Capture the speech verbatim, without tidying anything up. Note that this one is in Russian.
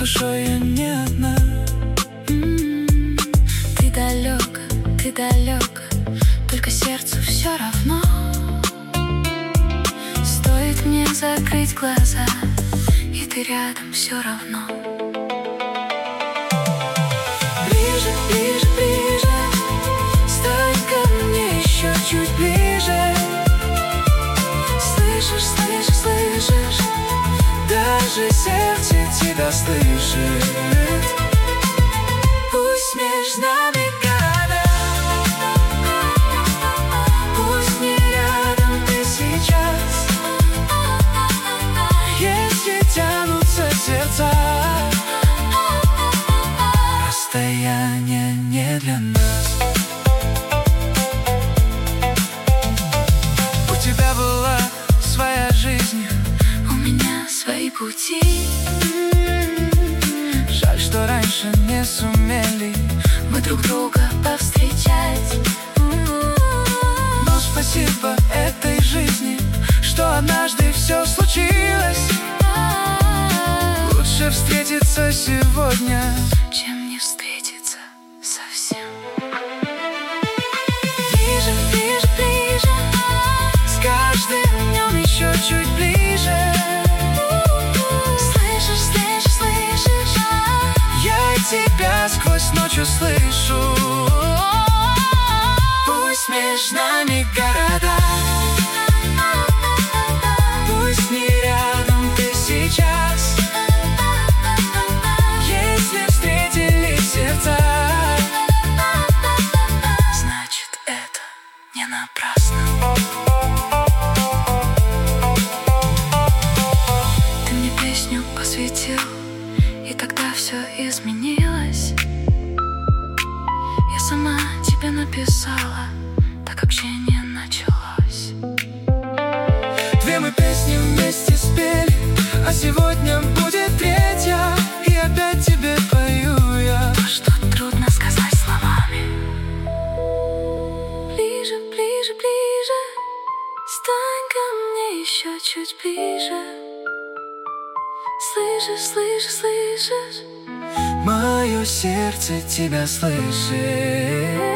душой я не одна. М-м-м. Ты далек, ты далек, только сердцу все равно. Стоит мне закрыть глаза, и ты рядом все равно. Ближе, ближе, ближе, стой ко мне еще чуть ближе. Слышишь, слышишь, слышишь, даже сердце тебя слышит. Пусть между нами города, пусть не рядом ты сейчас. Если тянутся сердца, расстояние не для нас. У тебя была своя жизнь, у меня свои пути. Жаль, что раньше не сумели мы друг друга повстречать. Но спасибо этой жизни, что однажды все случилось. Лучше встретиться сегодня, чем не встретиться совсем. Ближе, ближе, ближе, с каждым днем еще чуть ближе. Слышишь, слышишь, слышишь, Я и тебя сквозь ночь услышу. Пусть между нами города, пусть не рядом ты сейчас. Если встретились сердца, значит, это не напрасно. Ты мне песню посвятил, и тогда все изменилось. Я сама тебе написала, так общение началось. две мы песни вместе спели, а сегодня будет третья. И опять тебе пою я То, что трудно сказать словами. Ближе, ближе, ближе, стань ко мне еще чуть ближе. Слышишь, слышишь, слышишь, мое сердце тебя слышит.